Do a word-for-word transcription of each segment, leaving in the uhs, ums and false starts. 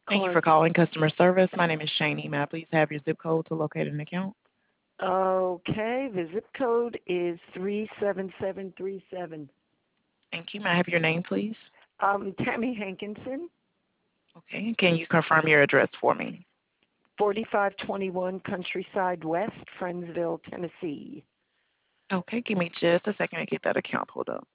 Thank you Calling. for calling customer service. My name is Shani. May I please have your zip code to locate an account? Okay, the zip code is three seven seven three seven. Thank you. May I have your name, please? Um, Tammy Hankinson, Okay. Can you confirm your address for me? forty-five twenty-one Countryside West, Friendsville, Tennessee. Okay. Give me just a second to get that account pulled up.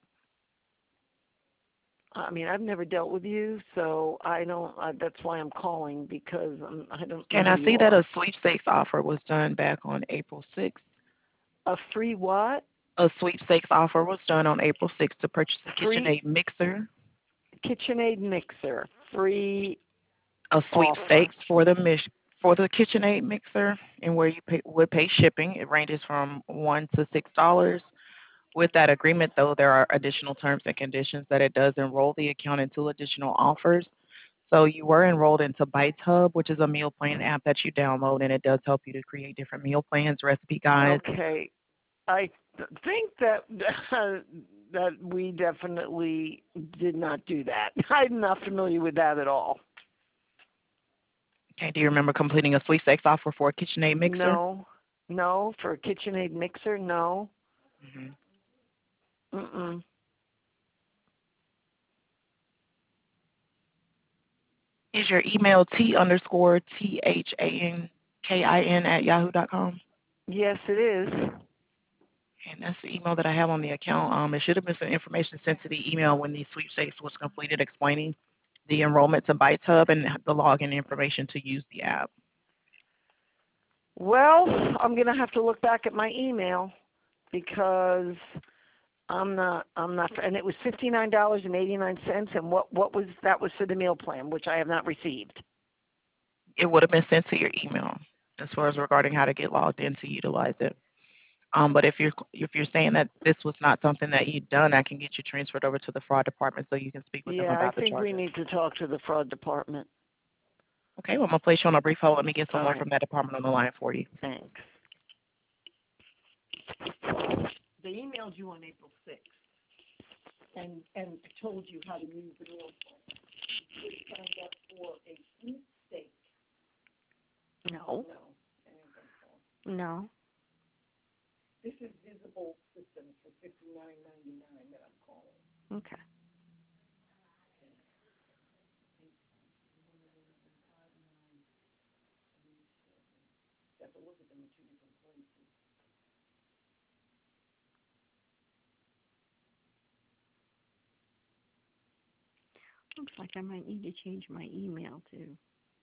I mean, I've never dealt with you, so I don't. Uh, that's why I'm calling because um, I don't know Can who I you see that are. a sweepstakes offer was done back on April sixth? A free what? A sweepstakes offer was done on April sixth to purchase a Free KitchenAid mixer. KitchenAid mixer. Free A offer. sweepstakes for the mis- for the KitchenAid mixer, and where you pay, would pay shipping. It ranges from one to six dollars. With that agreement, though, there are additional terms and conditions that it does enroll the account in two additional offers. So you were enrolled into Bites Hub, which is a meal plan app that you download, and it does help you to create different meal plans, recipe guides. Okay, I th- think that that we definitely did not do that. I'm not familiar with that at all. Okay, do you remember completing a sweepstakes offer for a KitchenAid mixer? No, no, for a KitchenAid mixer, no. hmm Mm-mm. Is your email t underscore t h a n k i n at yahoo dot com? Yes, it is. And that's the email that I have on the account. Um, it should have been some information sent to the email when the sweepstakes was completed, explaining the enrollment to Bites Hub and the login information to use the app. Well, I'm gonna have to look back at my email because I'm not. I'm not. And it was fifty nine dollars and eighty nine cents. And what what was that was for the meal plan, which I have not received. It would have been sent to your email as far as regarding how to get logged in to utilize it. Um, but if you're if you're saying that this was not something that you've done, I can get you transferred over to the fraud department so you can speak with them Yeah, I about the think we charges. need to talk to the fraud department. Okay, well, I'm gonna place you on a brief hold. Let me get All someone right. from that department on the line for you. Thanks. They emailed you on April sixth and, and told you how to use the meal plan. You signed up for a sweepstake. No, No, I don't think so. no. This is Visible Systems for fifty nine ninety nine that I'm calling. Okay. You have to look at them in two different places. Looks like I might need to change my email too.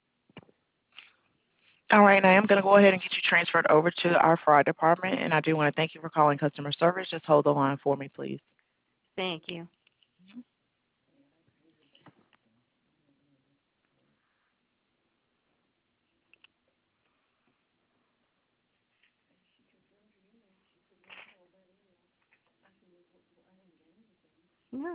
All right, now I'm gonna go ahead and get you transferred over to our fraud department, and I do want to thank you for calling customer service. Just hold the line for me, please. Thank you.